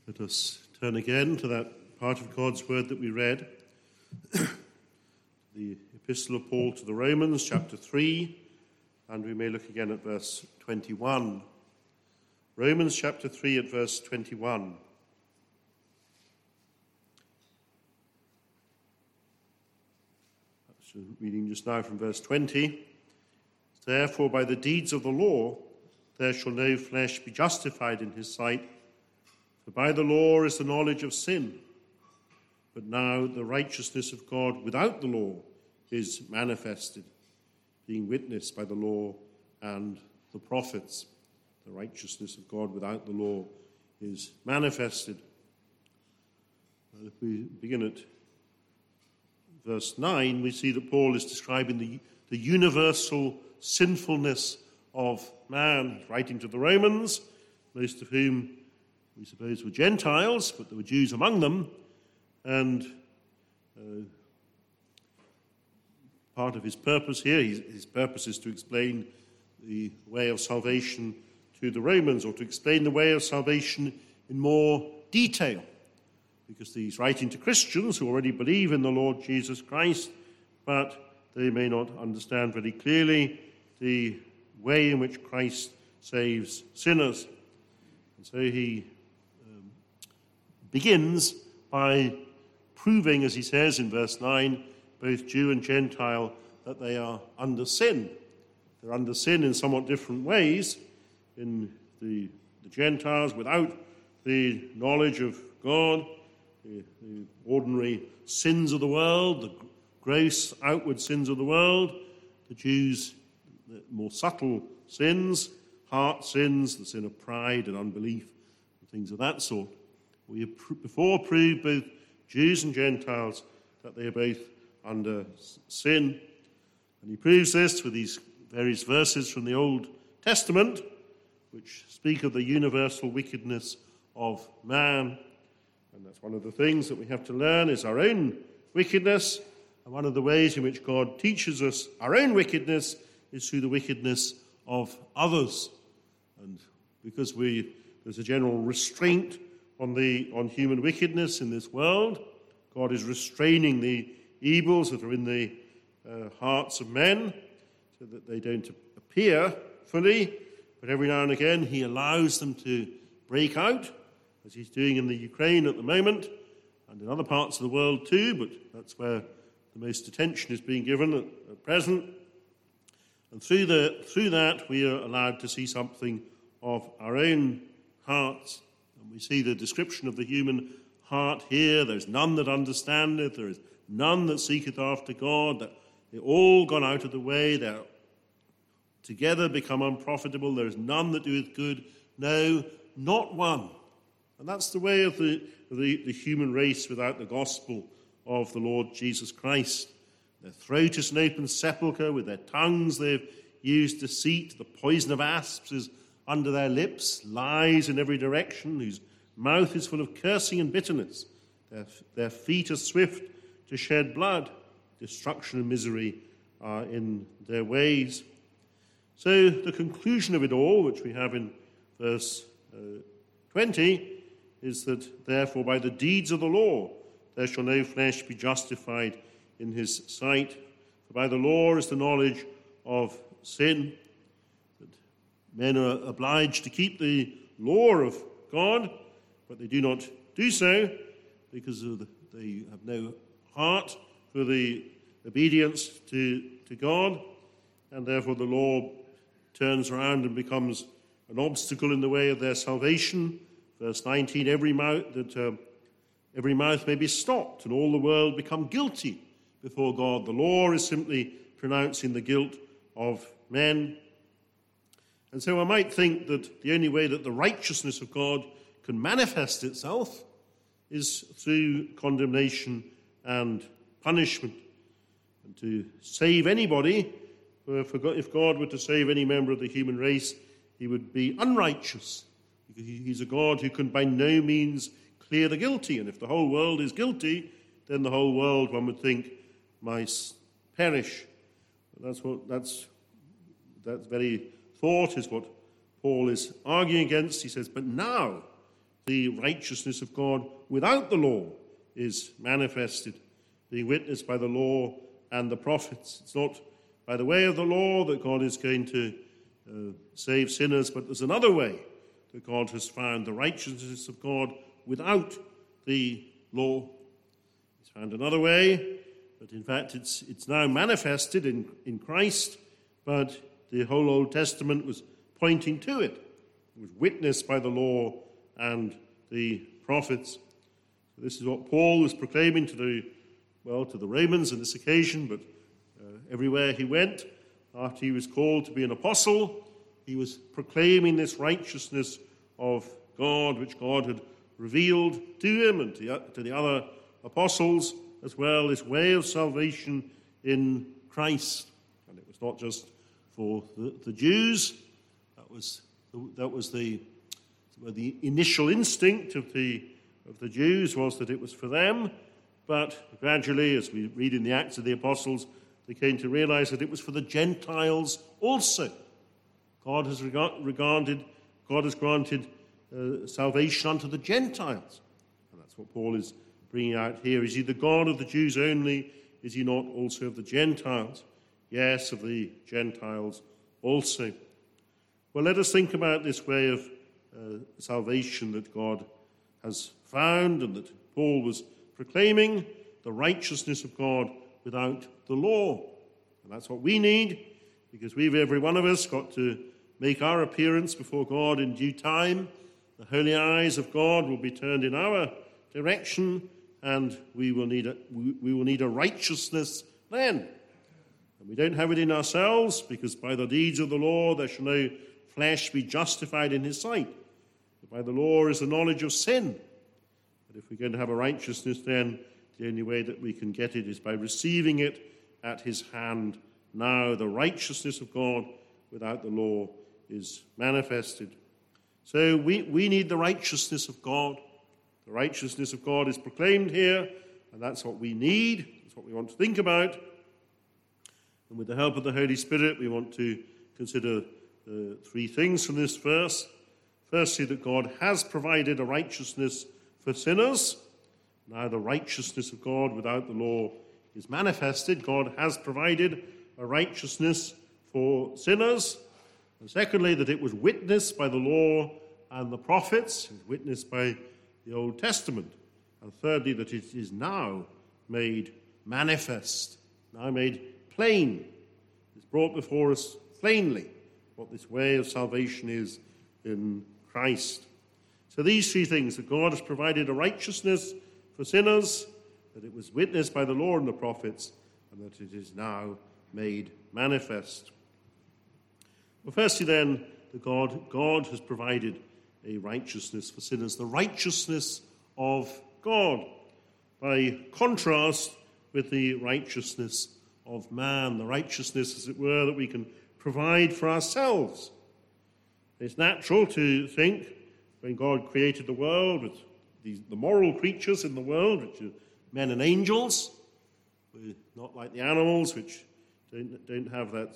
Let us turn again to that part of God's word that we read, the Epistle of Paul to the Romans, chapter 3, and we may look again at verse 21. Romans chapter 3 at verse 21. Reading just now from verse 20. Therefore, by the deeds of the law, there shall no flesh be justified in his sight, for by the law is the knowledge of sin. But now the righteousness of God without the law is manifested, being witnessed by the law and the prophets. The righteousness of God without the law is manifested. Well, if we begin at verse 9, we see that Paul is describing the universal sinfulness of man. He's writing to the Romans, most of whom we suppose were Gentiles, but there were Jews among them, and part of his purpose here, his purpose is to explain the way of salvation to the Romans, or to explain the way of salvation in more detail, because he's writing to Christians who already believe in the Lord Jesus Christ, but they may not understand very clearly the way in which Christ saves sinners. And so he begins by proving, as he says in verse 9, both Jew and Gentile, that they are under sin. They're under sin in somewhat different ways. In the Gentiles, without the knowledge of God, the ordinary sins of the world, the gross outward sins of the world, the Jews, the more subtle sins, heart sins, the sin of pride and unbelief, and things of that sort. We have before proved, both Jews and Gentiles, that they are both under sin. And he proves this with these various verses from the Old Testament, which speak of the universal wickedness of man. And that's one of the things that we have to learn, is our own wickedness. And one of the ways in which God teaches us our own wickedness is through the wickedness of others. And because there's a general restraint on human wickedness in this world, God is restraining the evils that are in the hearts of men so that they don't appear fully, but every now and again he allows them to break out, as he's doing in the Ukraine at the moment, and in other parts of the world too, but that's where the most attention is being given at present. And through that we are allowed to see something of our own hearts. And we see the description of the human heart here. There's none that understandeth, there is none that seeketh after God, that they're all gone out of the way, they're together become unprofitable, there is none that doeth good, no, not one. And that's the way of the human race without the gospel of the Lord Jesus Christ. Their throat is an open sepulchre, with their tongues they've used deceit, the poison of asps is under their lips, lies in every direction, whose mouth is full of cursing and bitterness. Their feet are swift to shed blood. Destruction and misery are in their ways. So the conclusion of it all, which we have in verse 20, is that therefore by the deeds of the law there shall no flesh be justified in his sight. For by the law is the knowledge of sin. That men are obliged to keep the law of God, but they do not do so because they have no heart for the obedience to God, and therefore the law turns around and becomes an obstacle in the way of their salvation. Verse 19, every mouth may be stopped and all the world become guilty before God. The law is simply pronouncing the guilt of men. And so I might think that the only way that the righteousness of God can manifest itself is through condemnation and punishment. And to save anybody, if God were to save any member of the human race, he would be unrighteous, because he's a God who can by no means clear the guilty. And if the whole world is guilty, then the whole world, one would think, might perish. That very thought is what Paul is arguing against. He says, but now, the righteousness of God without the law is manifested, being witnessed by the law and the prophets. It's not by the way of the law that God is going to save sinners, but there's another way that God has found, the righteousness of God without the law. He's found another way, but in fact it's now manifested in Christ, but the whole Old Testament was pointing to it. It was witnessed by the law and the prophets. So this is what Paul was proclaiming to the Romans on this occasion, but everywhere he went, after he was called to be an apostle, he was proclaiming this righteousness of God, which God had revealed to him and to the other apostles, as well, this way of salvation in Christ. And it was not just for the Jews. That was the initial instinct of the Jews, was that it was for them. But gradually, as we read in the Acts of the Apostles, they came to realize that it was for the Gentiles also. God has granted salvation unto the Gentiles. And that's what Paul is bringing out here. Is he the God of the Jews only? Is he not also of the Gentiles? Yes, of the Gentiles also. Well, let us think about this way of salvation that God has found and that Paul was proclaiming, the righteousness of God without the law. And that's what we need, because we've, every one of us, got to make our appearance before God in due time. The holy eyes of God will be turned in our direction, and we will need a righteousness then. And we don't have it in ourselves, because by the deeds of the law there shall no flesh be justified in his sight. But by the law is the knowledge of sin. But if we're going to have a righteousness, then the only way that we can get it is by receiving it at his hand. Now the righteousness of God without the law is manifested. So we need the righteousness of God. The righteousness of God is proclaimed here, and that's what we need. That's what we want to think about. And with the help of the Holy Spirit, we want to consider three things from this verse. Firstly, that God has provided a righteousness for sinners. Now the righteousness of God without the law is manifested. God has provided a righteousness for sinners. And secondly, that it was witnessed by the law and the prophets, witnessed by the Old Testament. And thirdly, that it is now made manifest, now made plain. It's brought before us plainly what this way of salvation is in Christ. So these three things, that God has provided a righteousness for sinners, that it was witnessed by the law and the prophets, and that it is now made manifest. Well, firstly then, that God has provided a righteousness for sinners, the righteousness of God, by contrast with the righteousness of man, the righteousness, as it were, that we can provide for ourselves. It's natural to think, when God created the world with the moral creatures in the world, which are men and angels, we're not like the animals, which don't have that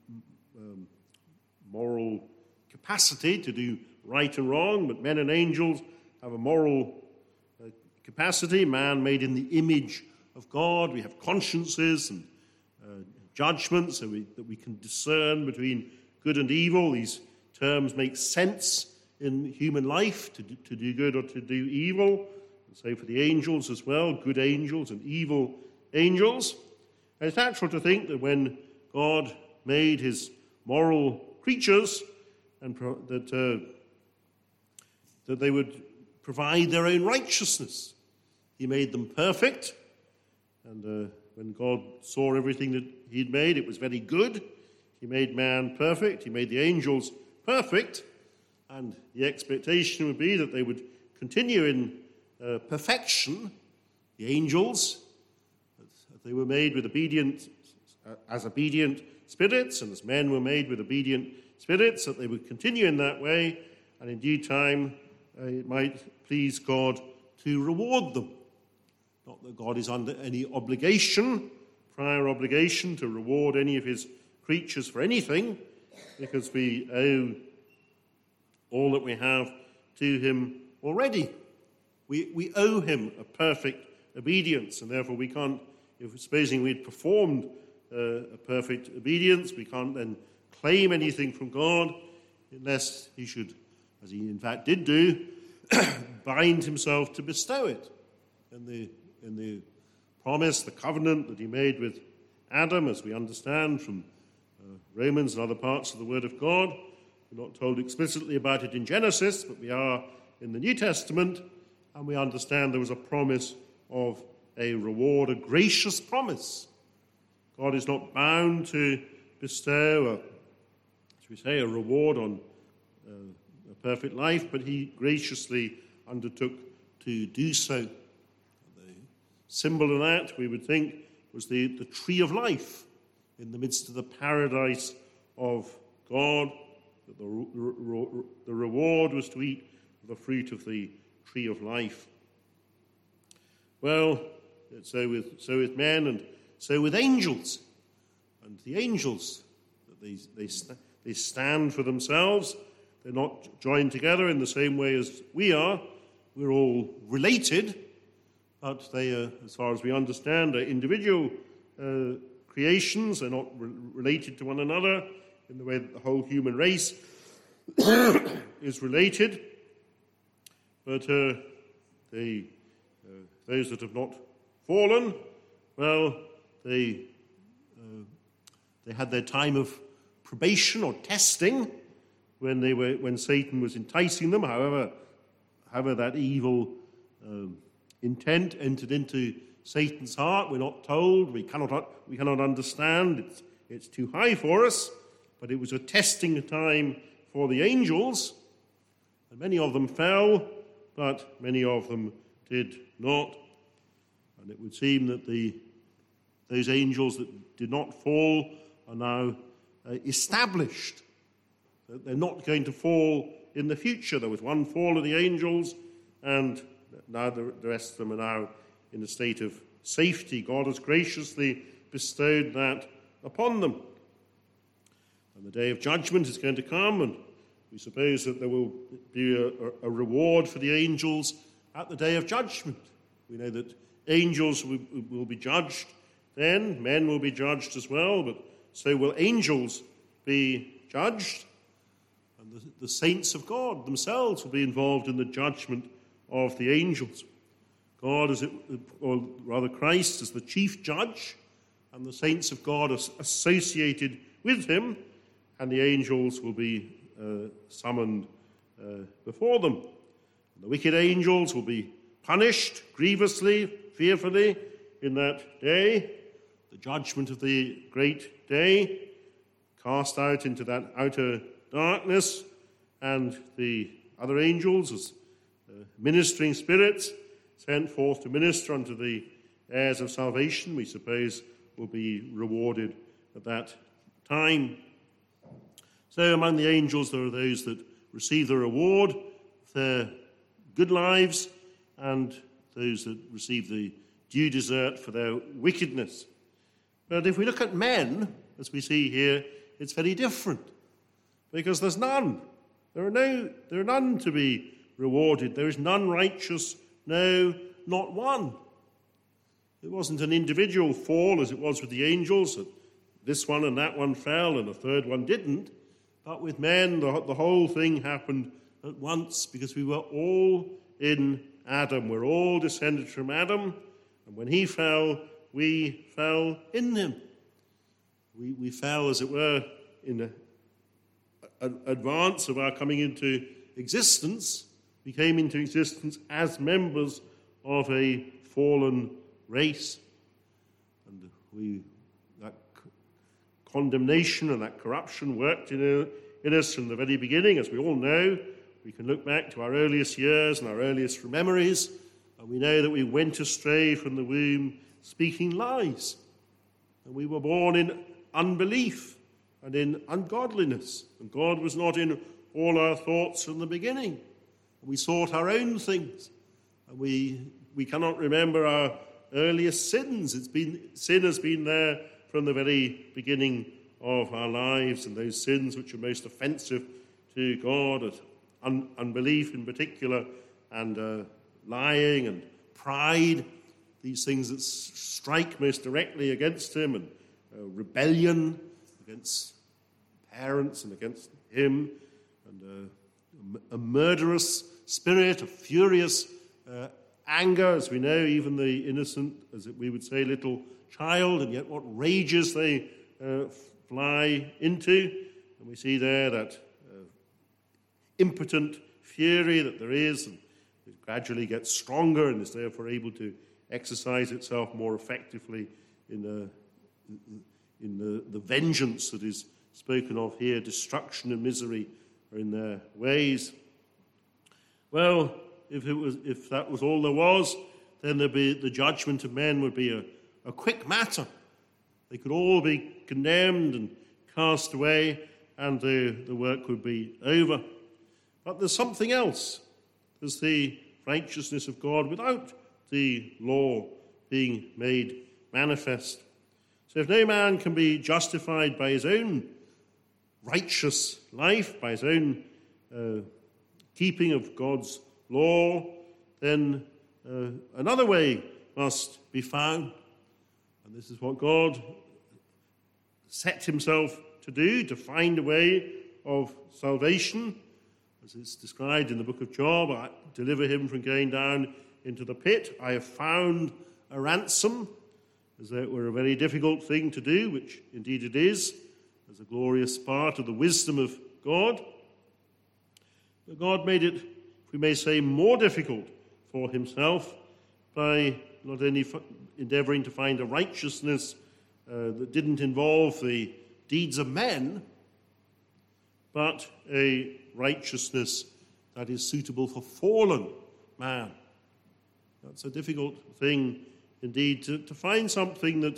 moral capacity to do right and wrong, but men and angels have a moral capacity. Man made in the image of God. We have consciences and judgments so that we can discern between good and evil. These terms make sense in human life, to do good or to do evil. And so for the angels as well, good angels and evil angels. And it's natural to think that when God made his moral creatures, and that they would provide their own righteousness. He made them perfect, and when God saw everything that he'd made, it was very good. He made man perfect. He made the angels perfect, and the expectation would be that they would continue in perfection. The angels, as they were made with obedient spirits, and as men were made with obedient spirits, that they would continue in that way, and in due time it might please God to reward them. Not that God is under any prior obligation to reward any of his creatures for anything, because we owe all that we have to him already. We owe him a perfect obedience, and therefore we can't, if supposing we'd performed a perfect obedience, we can't then claim anything from God unless he should, as he in fact did do, bind himself to bestow it. In the promise, the covenant that he made with Adam, as we understand from Romans and other parts of the Word of God. We're not told explicitly about it in Genesis, but we are in the New Testament, and we understand there was a promise of a reward, a gracious promise. God is not bound to bestow, a reward on a perfect life, but he graciously undertook to do so. The symbol of that, we would think, was the tree of life in the midst of the paradise of God. That the reward was to eat the fruit of the tree of life. Well, so with men and so with angels. And the angels, they stand for themselves. They're not joined together in the same way as we are. We're all related, but they are, as far as we understand, are individual creations. They're not related to one another in the way that the whole human race is related. But those that have not fallen, well, they had their time of probation or testing when Satan was enticing them. However that evil intent entered into Satan's heart, we're not told. We cannot understand. It's too high for us. But it was a testing time for the angels, and many of them fell, but many of them did not. And it would seem that those angels that did not fall are now established, that they're not going to fall in the future. There was one fall of the angels, and now the rest of them are now in a state of safety. God has graciously bestowed that upon them. And the day of judgment is going to come, and we suppose that there will be a reward for the angels at the day of judgment. We know that angels will be judged then, men will be judged as well, but so will angels be judged. And the saints of God themselves will be involved in the judgment of the angels. God, or rather Christ, is the chief judge, and the saints of God are associated with him, and the angels will be summoned before them. And the wicked angels will be punished grievously, fearfully in that day, the judgment of the great day, cast out into that outer darkness, and the other angels as ministering spirits sent forth to minister unto the heirs of salvation, we suppose, will be rewarded at that time. So among the angels there are those that receive the reward of their good lives, and those that receive the due desert for their wickedness. But if we look at men, as we see here, it's very different, because there's none. There are none to be rewarded. There is none righteous, no, not one. It wasn't an individual fall as it was with the angels, that this one and that one fell and a third one didn't. But with men, the whole thing happened at once, because we were all in Adam. We're all descended from Adam, and when he fell, we fell in him. We fell, as it were, in advance of our coming into existence. We came into existence as members of a fallen race. And that condemnation and that corruption worked in us from the very beginning, as we all know. We can look back to our earliest years and our earliest memories, and we know that we went astray from the womb speaking lies. And we were born in unbelief and in ungodliness. And God was not in all our thoughts from the beginning. And we sought our own things. And we cannot remember our earliest sins. Sin has been there from the very beginning of our lives, and those sins which are most offensive to God, unbelief in particular, and lying and pride, these things that strike most directly against him, and rebellion against parents and against him, and a murderous spirit, a furious anger, as we know, even the innocent, as we would say, little child, and yet what rages they fly into. And we see there that impotent fury that there is, and it gradually gets stronger and is therefore able to exercise itself more effectively in the vengeance that is spoken of here. Destruction and misery are in their ways. Well, if that was all there was, then the judgment of men would be a quick matter. They could all be condemned and cast away, and the work would be over. But there's something else. There's the righteousness of God without the law being made manifest. So if no man can be justified by his own righteous life, by his own keeping of God's law, then another way must be found. And this is what God set himself to do, to find a way of salvation. As it's described in the book of Job, I deliver him from going down into the pit. I have found a ransom, as though it were a very difficult thing to do, which indeed it is, as a glorious part of the wisdom of God. But God made it, if we may say, more difficult for himself by not only endeavouring to find a righteousness that didn't involve the deeds of men, but a righteousness that is suitable for fallen man. That's a difficult thing indeed, to find something that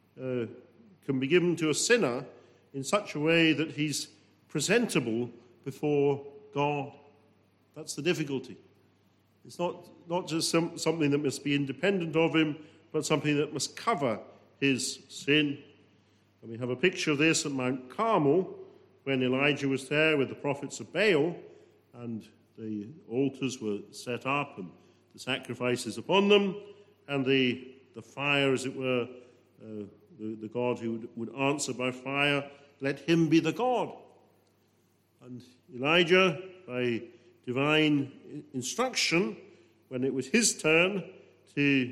can be given to a sinner in such a way that he's presentable before God. That's the difficulty. It's not just something that must be independent of him, but something that must cover his sin. And we have a picture of this at Mount Carmel, when Elijah was there with the prophets of Baal, and the altars were set up and the sacrifices upon them, and the fire, as it were, the God who would answer by fire, let him be the God. And Elijah, by divine instruction, when it was his turn to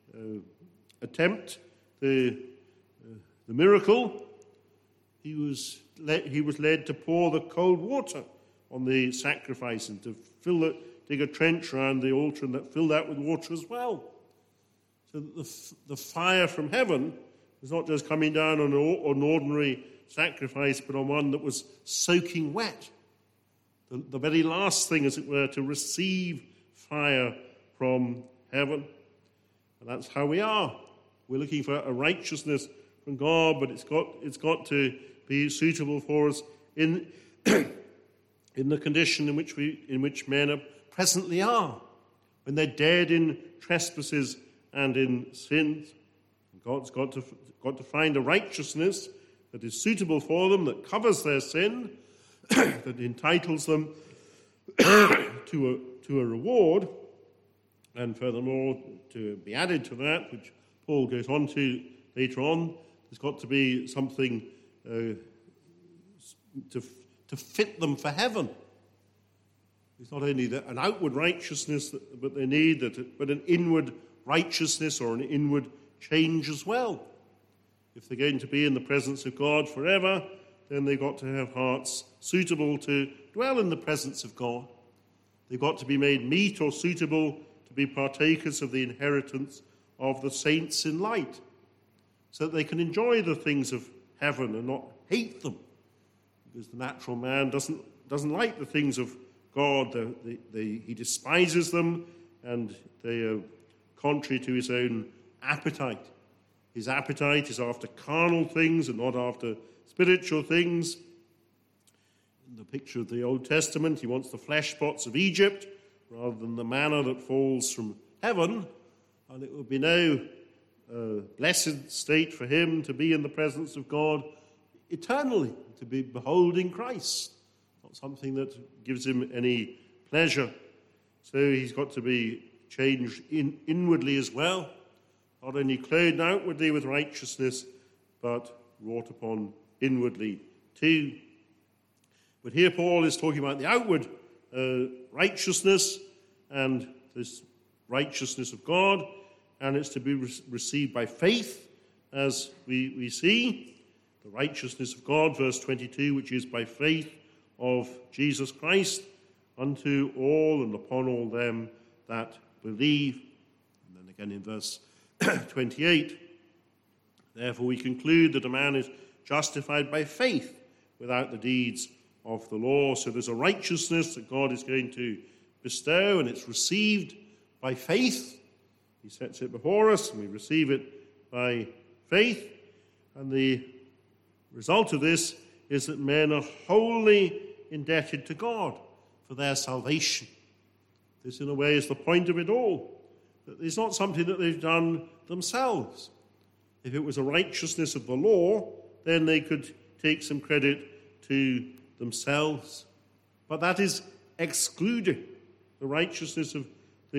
attempt the miracle, he was led to pour the cold water on the sacrifice and to dig a trench around the altar and fill that with water as well. So that the fire from heaven was not just coming down on an ordinary sacrifice, but on one that was soaking wet. The very last thing, as it were, to receive fire from heaven. And that's how we are. We're looking for a righteousness from God, but it's got to be suitable for us in the condition in which men presently are, when they're dead in trespasses and in sins. God's got to find a righteousness that is suitable for them, that covers their sin, that entitles them to a reward, and furthermore, to be added to that, which Paul goes on to later on, there's got to be something to fit them for heaven. It's not only an outward righteousness but they need, but an inward righteousness or an inward change as well. If they're going to be in the presence of God forever, then they've got to have hearts suitable to dwell in the presence of God. They've got to be made meet or suitable to be partakers of the inheritance of the saints in light, so that they can enjoy the things of heaven and not hate them. Because the natural man doesn't like the things of God. He despises them, and they are contrary to his own appetite. His appetite is after carnal things and not after spiritual things. In the picture of the Old Testament, he wants the flesh pots of Egypt rather than the manna that falls from heaven, and it would be no blessed state for him to be in the presence of God eternally, to be beholding Christ. Not something that gives him any pleasure. So he's got to be changed inwardly as well, not only clothed outwardly with righteousness, but wrought upon inwardly too. But here Paul is talking about the outward righteousness, and this righteousness of God, and it's to be received by faith, as we see. The righteousness of God, verse 22, which is by faith of Jesus Christ, unto all and upon all them that believe. And then again in verse 28, therefore we conclude that a man is justified by faith without the deeds of the law. So there's a righteousness that God is going to bestow, and it's received by faith. He sets it before us, and we receive it by faith. And the result of this is that men are wholly indebted to God for their salvation. This, in a way, is the point of it all. That it's not something that they've done themselves. If it was a righteousness of the law, then they could take some credit to themselves. But that is excluded. The righteousness of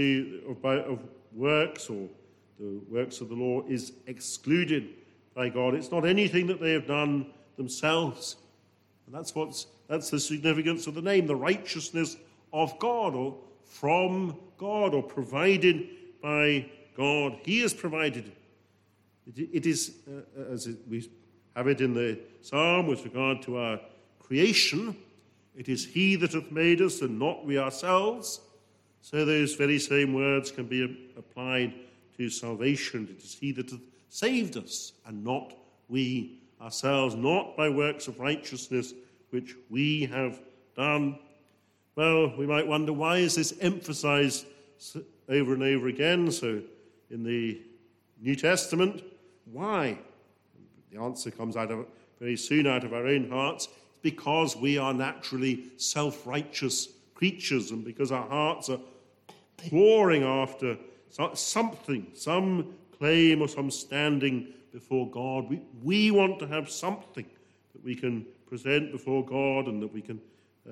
works, or the works of the law, is excluded by God. It's not anything that they have done themselves. And that's the significance of the name, the righteousness of God, or from God, or provided by God. He has provided it. It is, we have it in the psalm with regard to our creation, it is he that hath made us and not we ourselves. So those very same words can be applied to salvation. It is he that hath saved us and not we ourselves, not by works of righteousness which we have done. Well, we might wonder, why is this emphasized over and over again? So in the New Testament, why? The answer comes very soon out of our own hearts. It's because we are naturally self-righteous creatures, and because our hearts are clawing after something, some claim or some standing before God. We want to have something that we can present before God and that we can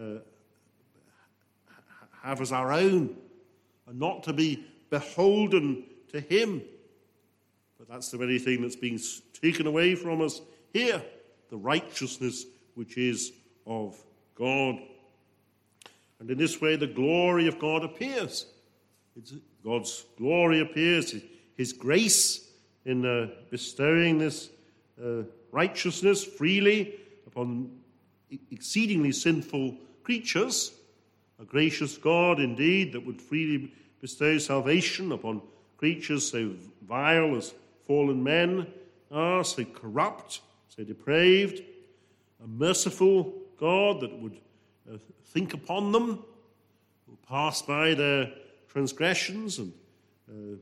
have as our own, and not to be beholden to him. But that's the very thing that's being taken away from us here, the righteousness which is of God. And in this way, the glory of God appears. God's glory appears, his grace in bestowing this righteousness freely upon exceedingly sinful creatures. A gracious God, indeed, that would freely bestow salvation upon creatures so vile as fallen men are, so corrupt, so depraved. A merciful God that would think upon them, will pass by their transgressions and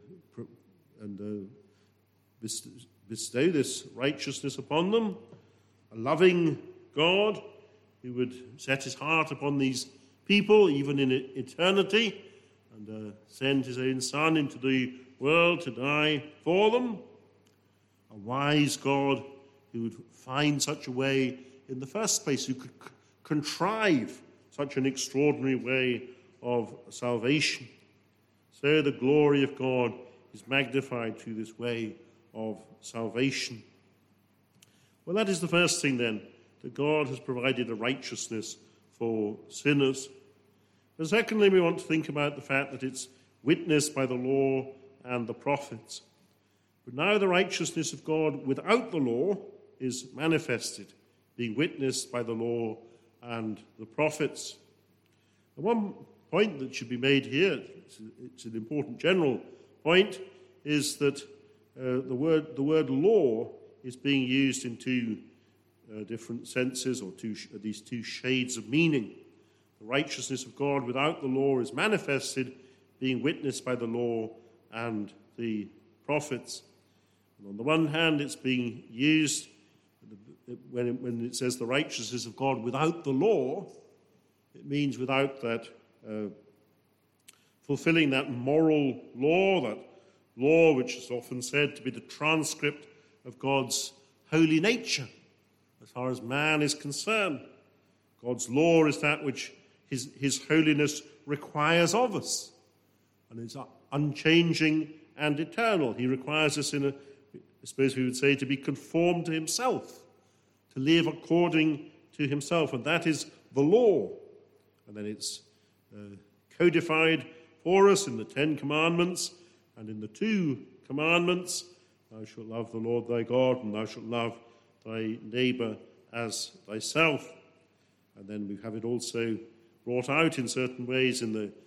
bestow this righteousness upon them. A loving God who would set his heart upon these people, even in eternity, and send his own Son into the world to die for them. A wise God who would find such a way in the first place, who could contrive such an extraordinary way of salvation. So the glory of God is magnified through this way of salvation. Well, that is the first thing then, that God has provided a righteousness for sinners. And secondly, we want to think about the fact that it's witnessed by the law and the prophets. But now the righteousness of God without the law is manifested, being witnessed by the law and the prophets. And one point that should be made here, it's an important general point, is that the word law is being used in two different senses, or at least two shades of meaning. The righteousness of God without the law is manifested, being witnessed by the law and the prophets. And on the one hand, it's being used when it says the righteousness of God without the law. It means without that fulfilling that moral law, that law which is often said to be the transcript of God's holy nature as far as man is concerned. God's law is that which his holiness requires of us. and it's unchanging and eternal. He requires us I suppose we would say, to be conformed to himself, to live according to himself, and that is the law. And then it's codified for us in the 10 Commandments and in the 2 Commandments. Thou shalt love the Lord thy God, and thou shalt love thy neighbour as thyself. And then we have it also brought out in certain ways in the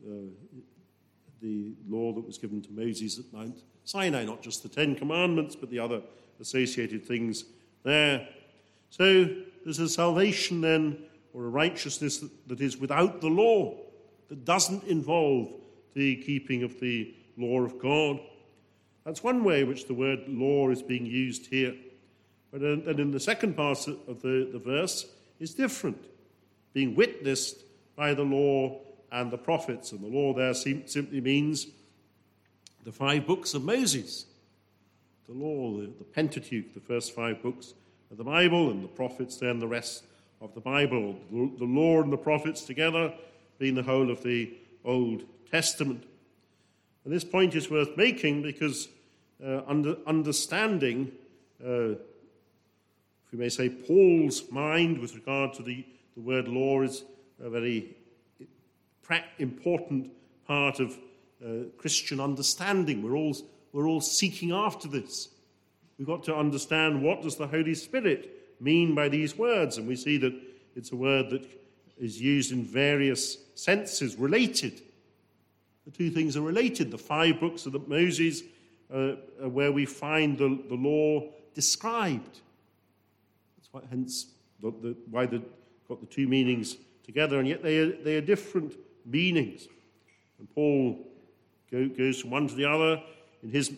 law that was given to Moses at Mount Sinai, not just the 10 Commandments, but the other associated things there. So there's a salvation then, or a righteousness that is without the law, that doesn't involve the keeping of the law of God. That's one way in which the word law is being used here. But then in the second part of the verse is different, being witnessed by the law and the prophets. And the law there simply means the 5 books of Moses. The law, the Pentateuch, the first 5 books of the Bible, and the prophets then the rest of the Bible. The law and the prophets together being the whole of the Old Testament. And this point is worth making because understanding, if we may say, Paul's mind with regard to the word law is a very important part of Christian understanding. We're all seeking after this. We've got to understand, what does the Holy Spirit mean by these words? And we see that it's a word that is used in various senses, related. The 2 things are related. The 5 books of Moses are where we find the law described. That's why, hence, why they've got the 2 meanings together, and yet they are different meanings. And Paul goes from one to the other in his...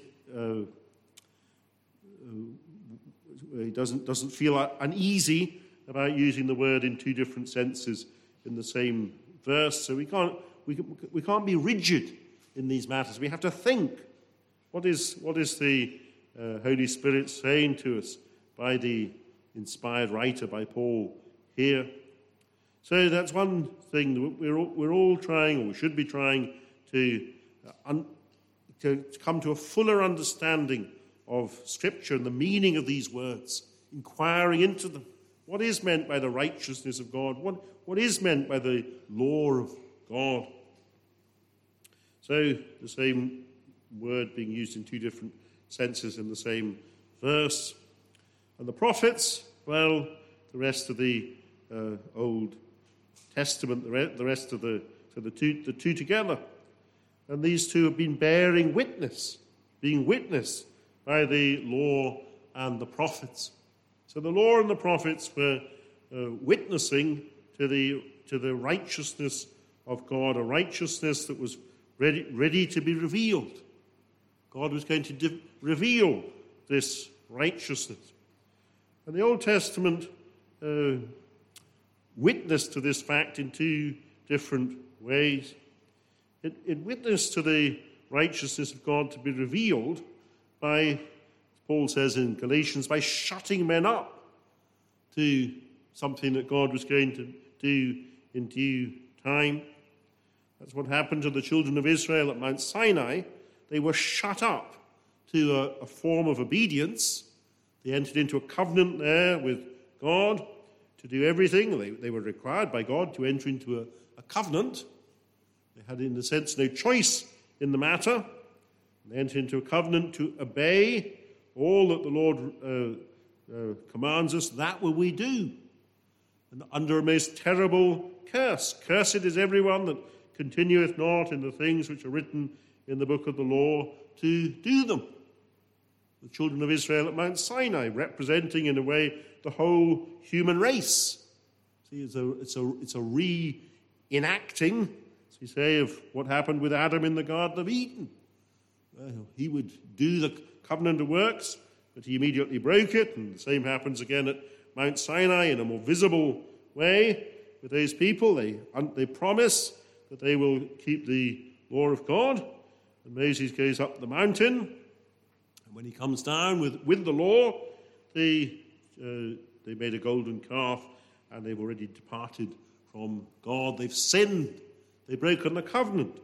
he doesn't feel uneasy about using the word in 2 different senses in the same verse. So we can't be rigid in these matters. We have to think. What is the Holy Spirit saying to us by the inspired writer, by Paul here? So that's one thing that we're all trying, or we should be trying, to come to a fuller understanding of Scripture and the meaning of these words, inquiring into them. What is meant by the righteousness of God? What is meant by the law of God? So the same word being used in 2 different senses in the same verse. And the prophets, well, the rest of the Old Testament, the rest of the 2 together. And these 2 have been being witnessed by the law and the prophets. So the law and the prophets were witnessing to the righteousness of God, a righteousness that was ready to be revealed. God was going to reveal this righteousness. And the Old Testament witnessed to this fact in 2 different ways. It witnessed to the righteousness of God to be revealed by, as Paul says in Galatians, by shutting men up to something that God was going to do in due time. That's what happened to the children of Israel at Mount Sinai. They were shut up to a form of obedience. They entered into a covenant there with God to do everything. They were required by God to enter into a covenant. They had, in a sense, no choice in the matter. They entered into a covenant to obey all that the Lord commands us. That will we do. And under a most terrible curse. Cursed is everyone that continueth not in the things which are written in the book of the law to do them. The children of Israel at Mount Sinai, representing in a way the whole human race. See, it's a reenacting, as we say, of what happened with Adam in the Garden of Eden. He would do the covenant of works, but he immediately broke it, and the same happens again at Mount Sinai in a more visible way with those people. They promise that they will keep the law of God, and Moses goes up the mountain, and when he comes down with the law, they made a golden calf, and they've already departed from God. They've sinned. They've broken the covenant,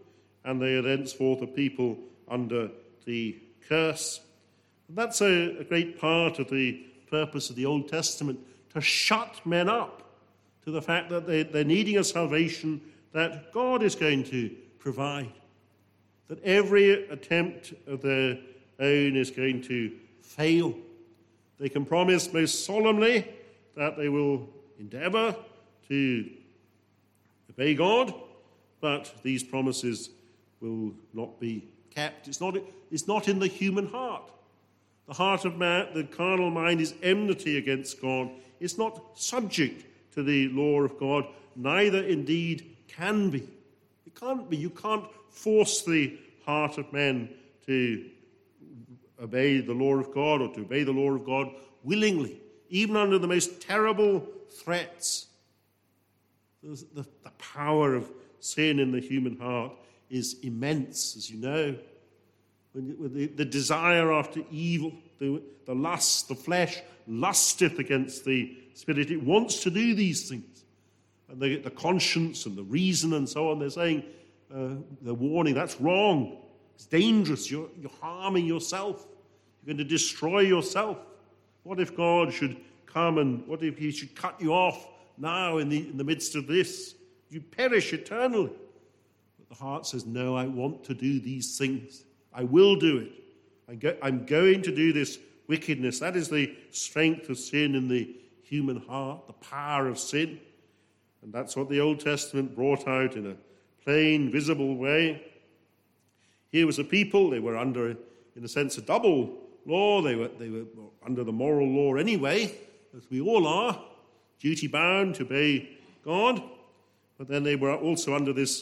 and they are thenceforth a people under the curse. And that's a great part of the purpose of the Old Testament, to shut men up to the fact that they're needing a salvation that God is going to provide, that every attempt of their own is going to fail. They can promise most solemnly that they will endeavor to obey God, but these promises will not be kept. It's not in the human heart. The heart of man, the carnal mind, is enmity against God. It's not subject to the law of God, neither indeed can be. It can't be. You can't force the heart of men to obey the law of God or to obey the law of God willingly, even under the most terrible threats. The power of sin in the human heart is immense, as you know. When the desire after evil, the lust, the flesh lusteth against the spirit. It wants to do these things. And the conscience and the reason and so on, they're saying, they're warning, that's wrong. It's dangerous. You're harming yourself. You're going to destroy yourself. What if God should come and what if he should cut you off now in the midst of this? You perish eternally. But the heart says, no, I want to do these things. I will do it. I'm going to do this wickedness. That is the strength of sin in the human heart, the power of sin. And that's what the Old Testament brought out in a plain, visible way. Here was a people, they were under, in a sense, a double law. They were under the moral law anyway, as we all are, duty-bound to obey God. But then they were also under this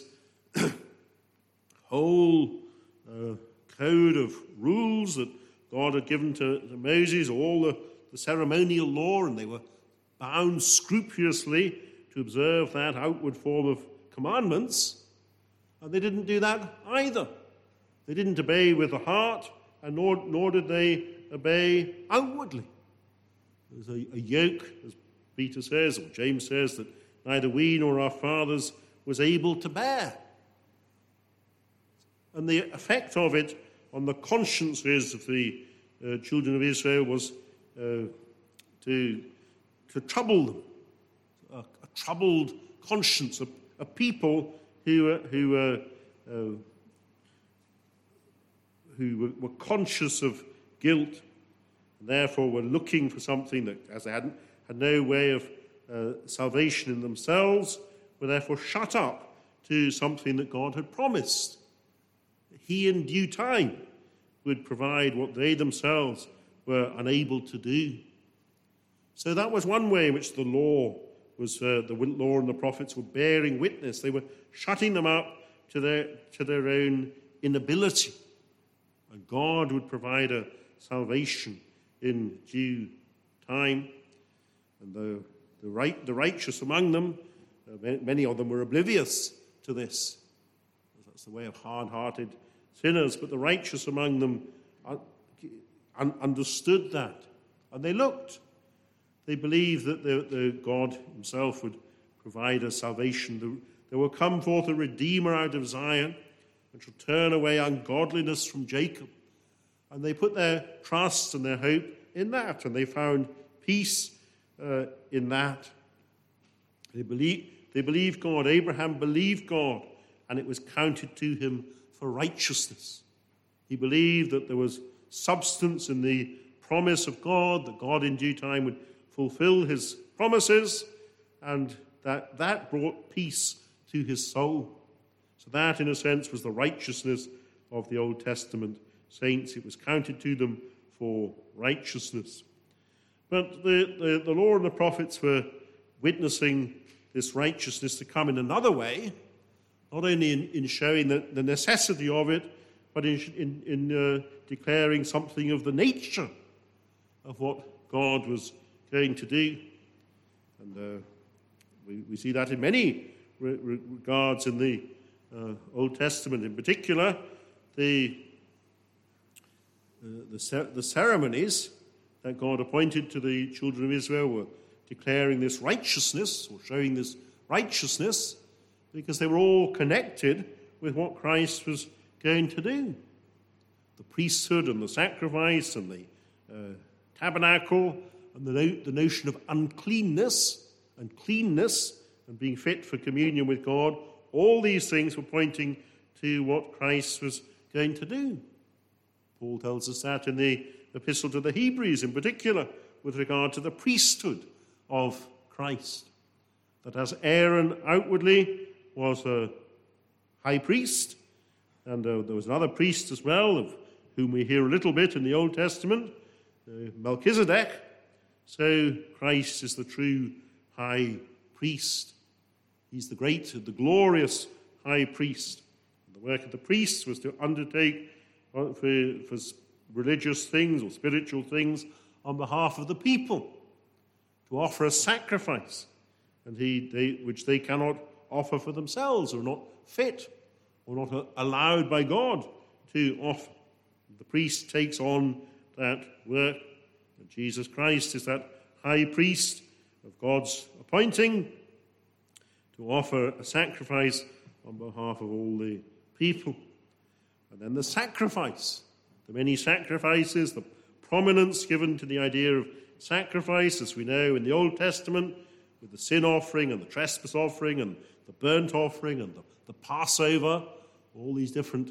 whole code of rules that God had given to Moses, all the ceremonial law, and they were bound scrupulously to observe that outward form of commandments. And they didn't do that either. They didn't obey with the heart, and nor did they obey outwardly. There's a yoke, as Peter says, or James says, that neither we nor our fathers was able to bear. And the effect of it on the consciences of the children of Israel was to trouble them. A troubled conscience, a people who were conscious of guilt, and therefore were looking for something that, as they had no way of salvation in themselves, were therefore shut up to something that God had promised. He, in due time, would provide what they themselves were unable to do. So that was one way in which the law and the prophets were bearing witness. They were shutting them up to their own inability. And God would provide a salvation in due time. And the righteous among them, many of them were oblivious to this. That's the way of hard-hearted sinners. But the righteous among them understood that. And they looked. They believed that the God himself would provide a salvation. There will come forth a Redeemer out of Zion, and shall turn away ungodliness from Jacob. And they put their trust and their hope in that, and they found peace in that. They believed God. Abraham believed God, and it was counted to him for righteousness. He believed that there was substance in the promise of God, that God in due time would fulfill his promises, and that brought peace to his soul. So that, in a sense, was the righteousness of the Old Testament saints. It was counted to them for righteousness. But the law and the prophets were witnessing this righteousness to come in another way, not only in showing the necessity of it, but in declaring something of the nature of what God was going to do. And we see that in many regards in the Old Testament. In particular, the ceremonies that God appointed to the children of Israel were declaring this righteousness, or showing this righteousness, because they were all connected with what Christ was going to do. The priesthood and the sacrifice and the tabernacle and the notion of uncleanness and cleanness and being fit for communion with God, all these things were pointing to what Christ was going to do. Paul tells us that in the epistle to the Hebrews in particular with regard to the priesthood of Christ. That as Aaron outwardly was a high priest, and there was another priest as well, of whom we hear a little bit in the Old Testament, Melchizedek, so Christ is the true high priest. He's the great, the glorious high priest. The work of the priest was to undertake for religious things or spiritual things on behalf of the people, to offer a sacrifice, and which they cannot offer for themselves, or not fit, or not allowed by God to offer. The priest takes on that work, and Jesus Christ is that high priest of God's appointing to offer a sacrifice on behalf of all the people. And then the sacrifice, the many sacrifices, the prominence given to the idea of sacrifice, as we know in the Old Testament, with the sin offering and the trespass offering and the burnt offering and the Passover, all these different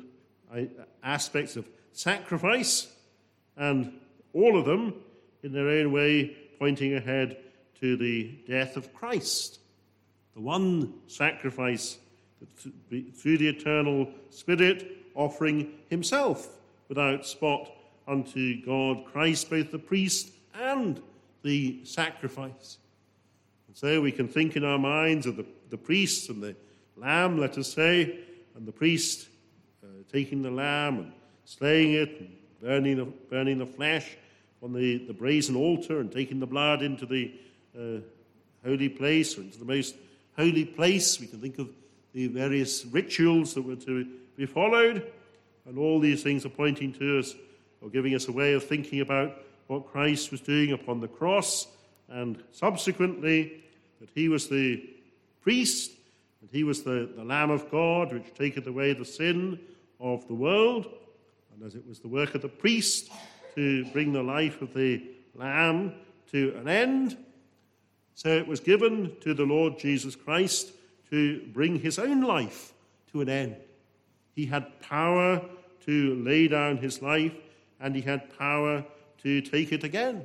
aspects of sacrifice, and all of them in their own way pointing ahead to the death of Christ, the one sacrifice that through the eternal Spirit offering himself without spot unto God, Christ, both the priest and the sacrifice. And so we can think in our minds of the priest and the lamb, let us say, and the priest taking the lamb and slaying it and burning the flesh on the brazen altar and taking the blood into the holy place or into the most holy place. We can think of the various rituals that were to be followed, and all these things are pointing to us or giving us a way of thinking about what Christ was doing upon the cross, and subsequently that he was the priest and he was the Lamb of God which taketh away the sin of the world, and as it was the work of the priest to bring the life of the Lamb to an end, so it was given to the Lord Jesus Christ to bring his own life to an end. He had power to lay down his life, and he had power to take it again.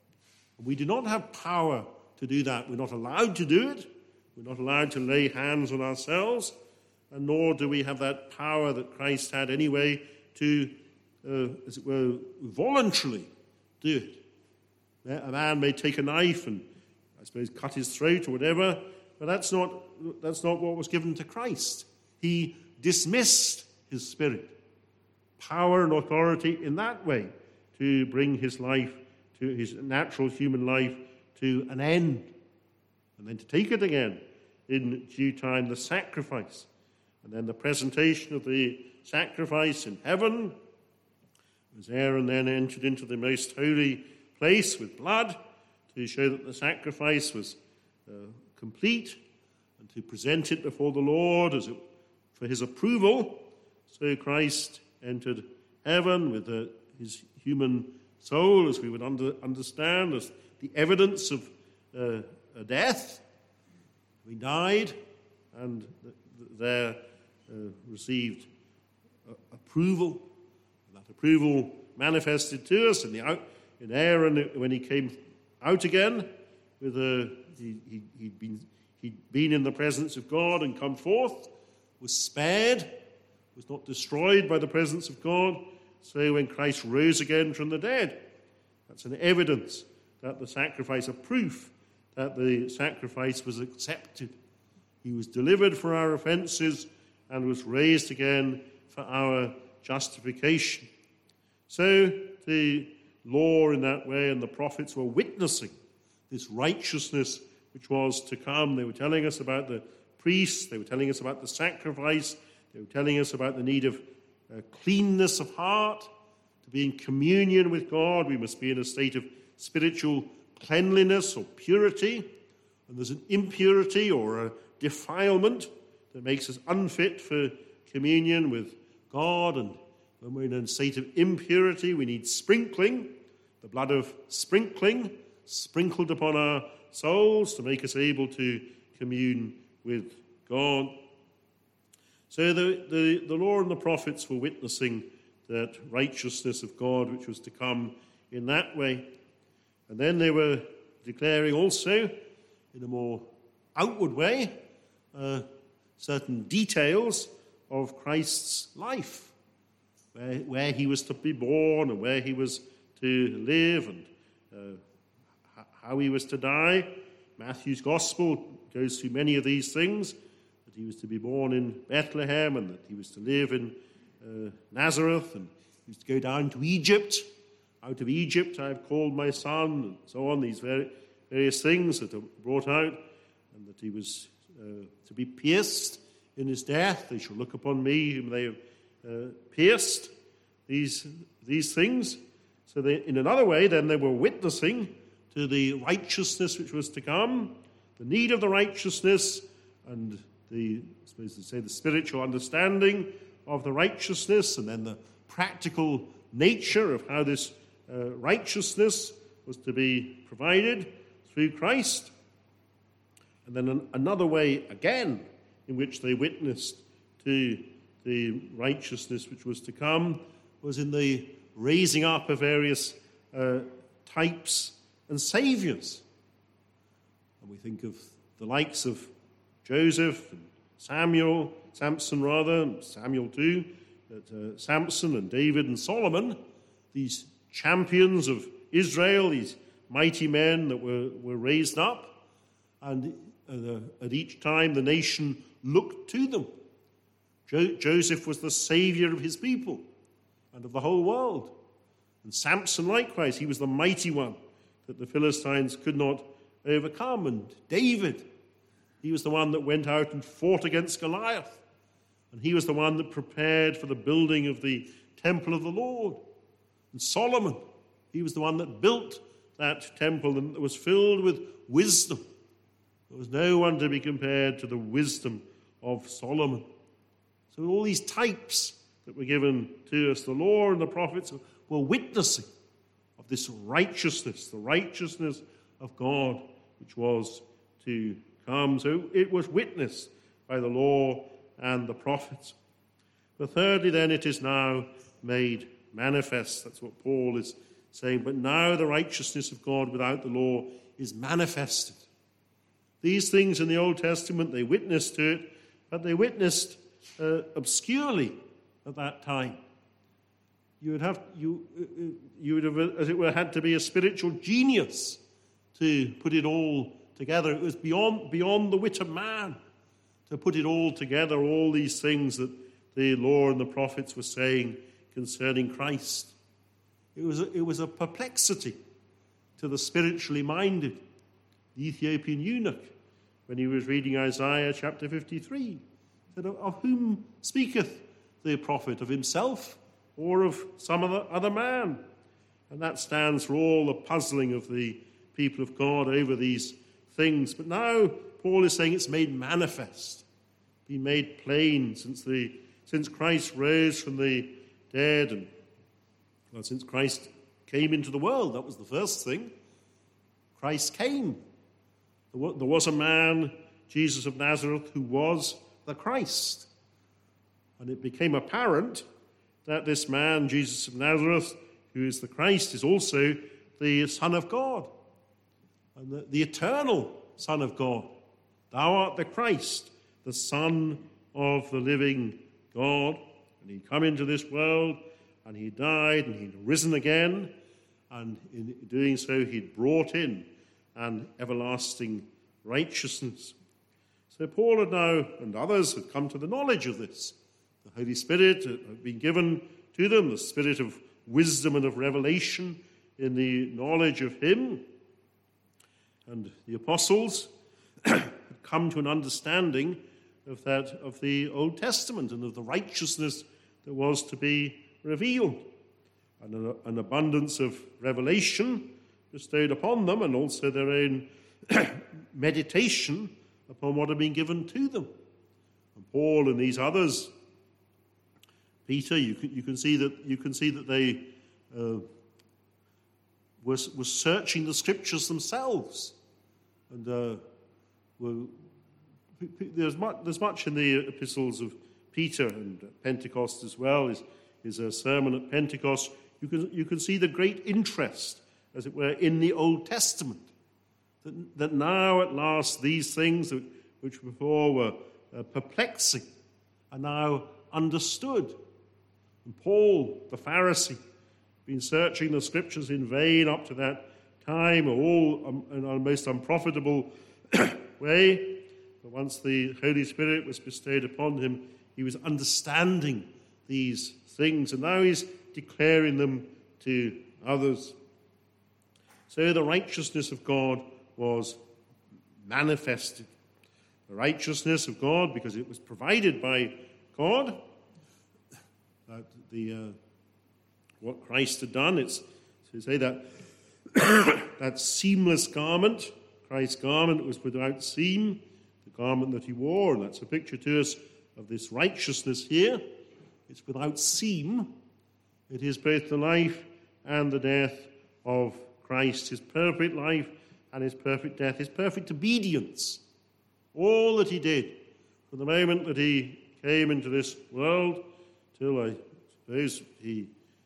We do not have power to do that. We're not allowed to do it. We're not allowed to lay hands on ourselves, and nor do we have that power that Christ had anyway to, as it were, voluntarily do it. A man may take a knife and, I suppose, cut his throat or whatever, but that's not what was given to Christ. He dismissed his spirit, power and authority in that way to bring his life, to his natural human life, to an end, and then to take it again in due time, the sacrifice, and then the presentation of the sacrifice in heaven, as Aaron then entered into the most holy place with blood to show that the sacrifice was complete, and to present it before the Lord for his approval. So Christ entered heaven with his human soul, as we would understand, as the evidence of a death. He died and there received approval. And that approval manifested to us in Aaron when he came out again. He'd been in the presence of God and come forth, was spared, was not destroyed by the presence of God. So when Christ rose again from the dead, that's an evidence that the sacrifice, a proof that the sacrifice was accepted. He was delivered for our offences and was raised again for our justification. So the law in that way and the prophets were witnessing this righteousness which was to come. They were telling us about the priests, they were telling us about the sacrifice, they were telling us about the need of cleanness of heart. To be in communion with God, we must be in a state of spiritual cleanliness or purity. And there's an impurity or a defilement that makes us unfit for communion with God, and when we're in a state of impurity, we need sprinkling, the blood of sprinkling, sprinkled upon our souls to make us able to commune with God. So the law and the prophets were witnessing that righteousness of God which was to come in that way. And then they were declaring also, in a more outward way, certain details of Christ's life, where he was to be born and where he was to live and how he was to die. Matthew's Gospel goes through many of these things, that he was to be born in Bethlehem and that he was to live in Nazareth and he was to go down to Egypt. Out of Egypt I have called my son, and so on, these various things that are brought out, and that he was to be pierced in his death. They shall look upon me whom they have pierced. These things. So they, in another way, then they were witnessing to the righteousness which was to come, the need of the righteousness, and the spiritual understanding of the righteousness, and then the practical nature of how this righteousness was to be provided through Christ. And then another way, again, in which they witnessed to the righteousness which was to come was in the raising up of various types and saviours. And we think of the likes of Joseph and Samson, and Samuel too, Samson and David and Solomon, these champions of Israel, these mighty men that were raised up, and at each time the nation looked to them. Joseph was the saviour of his people and of the whole world. And Samson likewise, he was the mighty one that the Philistines could not overcome. And David, he was the one that went out and fought against Goliath. And he was the one that prepared for the building of the temple of the Lord. And Solomon, he was the one that built that temple and that was filled with wisdom. There was no one to be compared to the wisdom of Solomon. So all these types that were given to us, the law and the prophets were witnessing of this righteousness, the righteousness of God, which was to come. So it was witnessed by the law and the prophets. But thirdly, then, it is now made manifest. That's what Paul is saying. But now the righteousness of God without the law is manifested. These things in the Old Testament, they witnessed to it, but they witnessed obscurely at that time. You would have, as it were, had to be a spiritual genius to put it all together. It was beyond the wit of man to put it all together, all these things that the law and the prophets were saying concerning Christ. It was a perplexity to the spiritually minded. The Ethiopian eunuch, when he was reading Isaiah chapter 53, said, "Of whom speaketh the prophet? Of himself or of some other man?" And that stands for all the puzzling of the people of God over these things. But now Paul is saying it's made manifest, been made plain since Christ rose from the dead, and since Christ came into the world. That was the first thing. Christ came. There was a man, Jesus of Nazareth, who was the Christ. And it became apparent that this man, Jesus of Nazareth, who is the Christ, is also the Son of God, and the eternal Son of God. Thou art the Christ, the Son of the living God. And he'd come into this world, and he died, and he'd risen again, and in doing so he'd brought in an everlasting righteousness. So Paul had now, and others, had come to the knowledge of this. The Holy Spirit had been given to them, the spirit of wisdom and of revelation in the knowledge of him. And the apostles had come to an understanding of that of the Old Testament and of the righteousness that was to be revealed, and an abundance of revelation bestowed upon them, and also their own meditation upon what had been given to them. And Paul and these others Peter, you can see that they were searching the scriptures themselves, and there's much in the epistles of Peter, and Pentecost as well. His sermon at Pentecost. You can see the great interest, as it were, in the Old Testament. That now at last these things which before were perplexing are now understood. And Paul, the Pharisee, been searching the scriptures in vain up to that time, all in a most unprofitable way. But once the Holy Spirit was bestowed upon him, he was understanding these things, and now he's declaring them to others. So the righteousness of God was manifested. The righteousness of God, because it was provided by God, what Christ had done. It's to say that that seamless garment, Christ's garment, was without seam, the garment that he wore, and that's a picture to us of this righteousness here. It's without seam. It is both the life and the death of Christ, his perfect life and his perfect death, his perfect obedience. All that he did from the moment that he came into this world till, I suppose, he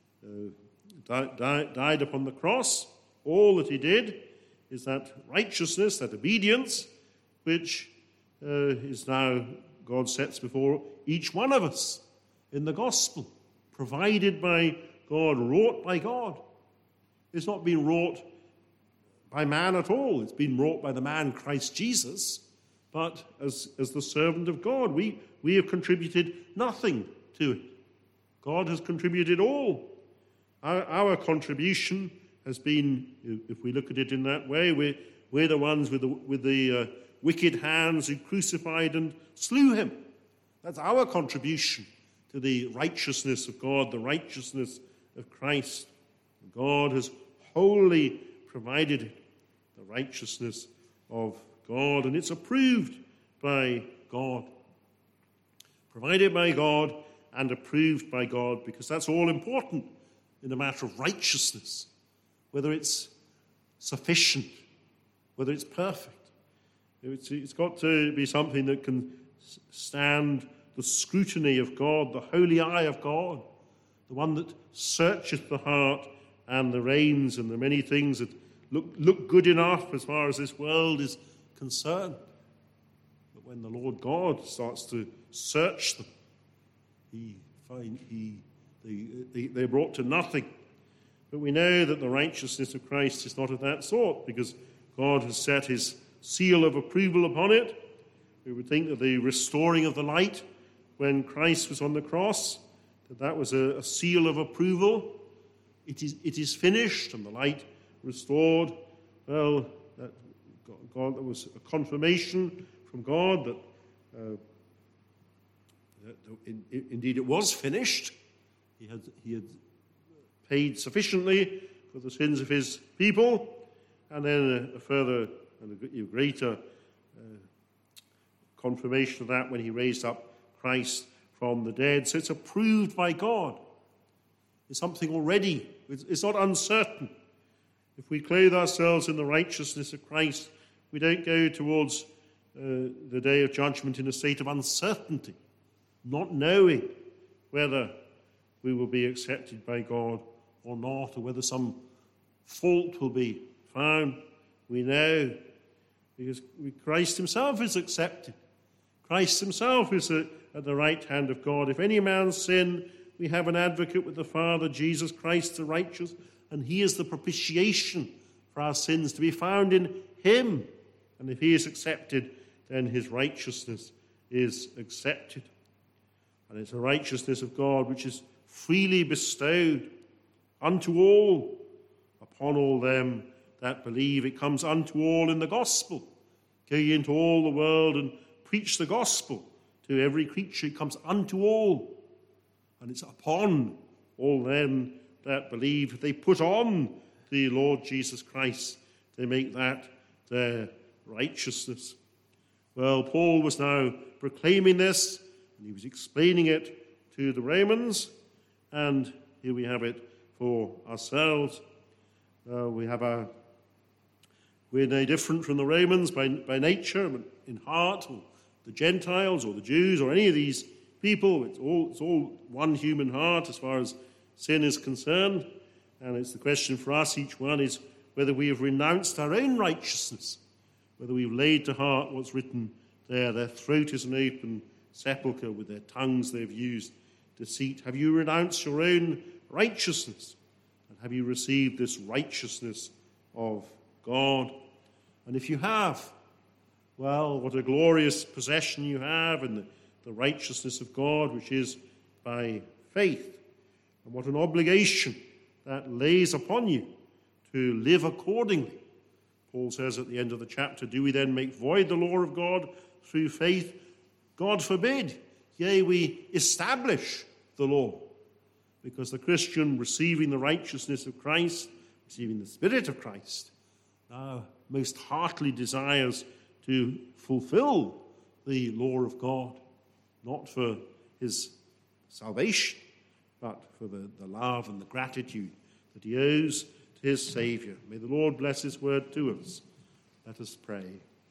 died upon the cross, all that he did is that righteousness, that obedience, which is now God sets before each one of us in the gospel, provided by God, wrought by God. It's not been wrought by man at all. It's been wrought by the man Christ Jesus, but as the servant of God, we have contributed nothing to it. God has contributed all. Our contribution has been, if we look at it in that way, we're the ones with the wicked hands who crucified and slew him. That's our contribution to the righteousness of God, the righteousness of Christ. God has wholly provided it, the righteousness of God, and it's approved by God. Provided by God and approved by God, because that's all important in a matter of righteousness, whether it's sufficient, whether it's perfect. It's got to be something that can stand the scrutiny of God, the holy eye of God, the one that searcheth the heart and the reins and the many things that look good enough as far as this world is concerned. But when the Lord God starts to search them, they're brought to nothing. But we know that the righteousness of Christ is not of that sort, because God has set his seal of approval upon it. We would think that the restoring of the light when Christ was on the cross, that was a seal of approval. It is finished, and the light restored. Well, that was a confirmation from God that indeed it was finished. He had paid sufficiently for the sins of his people, and then a further and a greater confirmation of that when he raised up Christ from the dead. So it's approved by God. It's something already. It's not uncertain. If we clothe ourselves in the righteousness of Christ, we don't go towards the day of judgment in a state of uncertainty, not knowing whether we will be accepted by God or not, or whether some fault will be found. We know because Christ himself is accepted. Christ himself is at the right hand of God. If any man sin, we have an advocate with the Father, Jesus Christ the righteous, and he is the propitiation for our sins, to be found in him. And if he is accepted, then his righteousness is accepted. And it's a righteousness of God which is freely bestowed unto all, upon all them that believe. It comes unto all in the gospel. Go ye into all the world and preach the gospel to every creature. It comes unto all. And it's upon all them that believe. They put on the Lord Jesus Christ. They make that their righteousness. Well, Paul was now proclaiming this, and he was explaining it to the Romans, and here we have it for ourselves. We're no different from the Romans by nature, but in heart, or the Gentiles, or the Jews, or any of these people. It's all one human heart as far as sin is concerned. And it's the question for us, each one, is whether we have renounced our own righteousness, whether we've laid to heart what's written there. Their throat is an open sepulchre, with their tongues they've used deceit. Have you renounced your own righteousness? And have you received this righteousness of God? And if you have, well, what a glorious possession you have in the righteousness of God, which is by faith. And what an obligation that lays upon you to live accordingly. Paul says at the end of the chapter, do we then make void the law of God through faith? God forbid. Yea, we establish the law. Because the Christian, receiving the righteousness of Christ, receiving the Spirit of Christ, now most heartily desires to fulfill the law of God, not for his salvation, but for the love and the gratitude that he owes to his Saviour. May the Lord bless his word to us. Let us pray.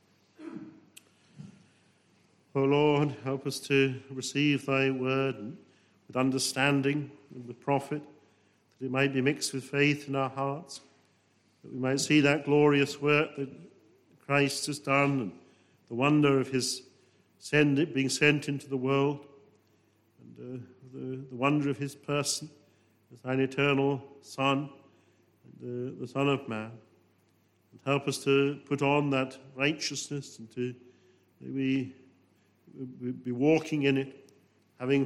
O Lord, help us to receive thy word with understanding and with profit, that it might be mixed with faith in our hearts, that we might see that glorious work that Christ has done and the wonder of his being sent into the world, and the wonder of his person as thine eternal Son, and the Son of Man. And help us to put on that righteousness and to be walking in it, having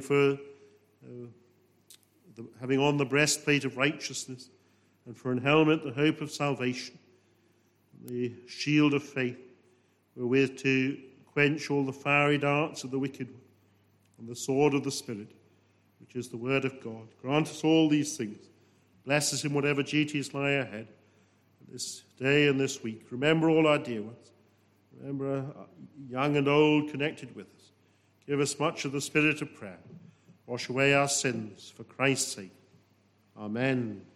on the breastplate of righteousness, and for an helmet the hope of salvation, the shield of faith, wherewith to quench all the fiery darts of the wicked one, and the sword of the Spirit, which is the word of God. Grant us all these things. Bless us in whatever duties lie ahead this day and this week. Remember all our dear ones. Remember young and old connected with us. Give us much of the spirit of prayer. Wash away our sins for Christ's sake. Amen.